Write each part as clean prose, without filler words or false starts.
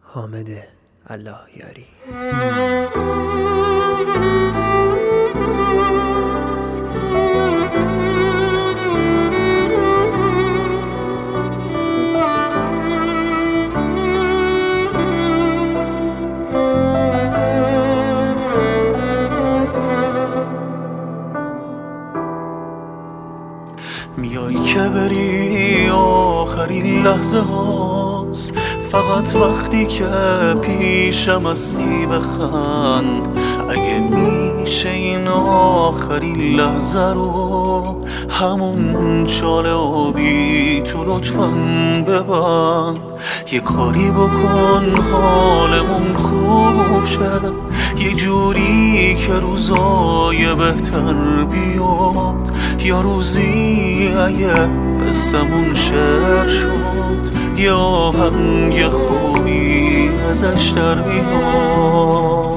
حامد الله یاری. میای که بری آخرین لحظه هاست، فقط وقتی که پیشم هستی بخند. اگه میشه این آخرین لحظه رو همون شال آبی تو لطفاً ببند. یه کاری بکن حالمون خوب شه، یه جوری که روزای بهتر بیاد. یا روزی اگه قصمون شعر شد، یه آهنگ خوبی ازش در بیاد.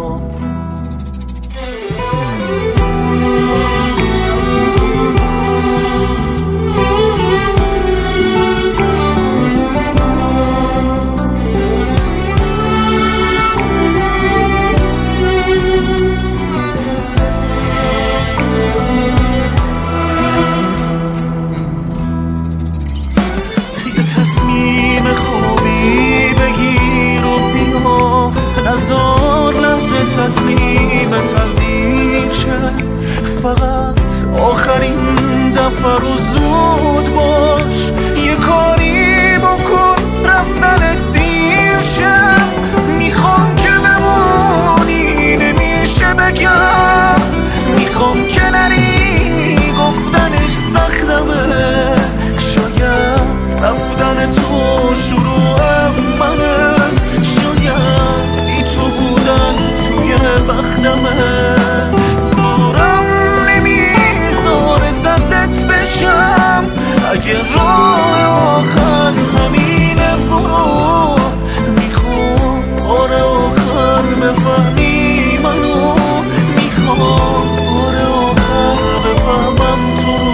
تصمیم خوبی بگیر و بیا، نزار لحظه تسلیم تقدیر شه. فقط آخرین دفعه رو زود باش، یه کاری بکن رفتن دیر شه. میخوام که بمونی نمیشه بگم، میخوام که نری گفتنش سختمه. شاید رفتن تو شروع منه، شاید بی تو بودن توی بختمه. دورم نمیذاره زدت بشم، اگه راه آخر همینه برو. میخوام بار آخر بفهمی منو، میخوام بار آخر بفهمم تو.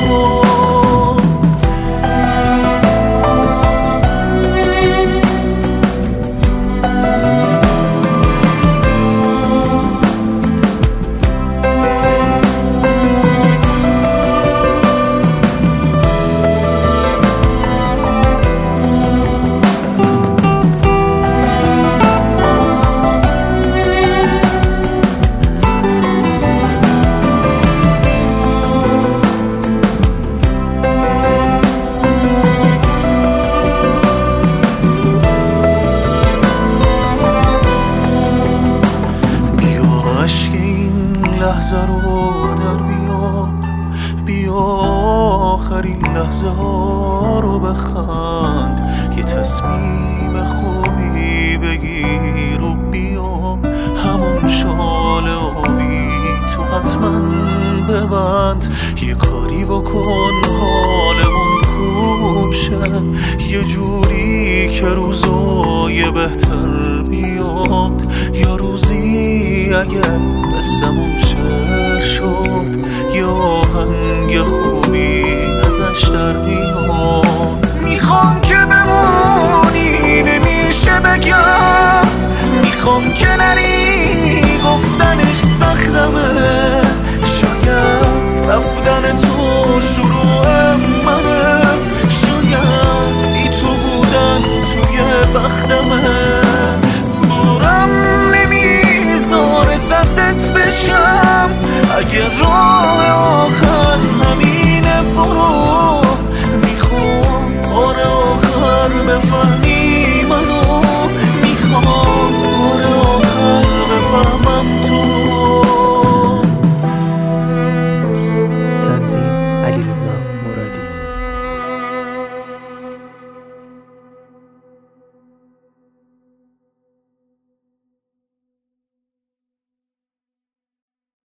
لحظه رو در بیا آخرین لحظه ها رو بخند. یه تصمیم خوبی بگیر و بیا، همون شال آبی تو حتما ببند. یه کاری بکن حالمون خوب شه، یه جوری که روزای بهتر بیاد. یا روزی اگه قصمون شعر شد، یا آهنگ خوبی ازش در بیاد.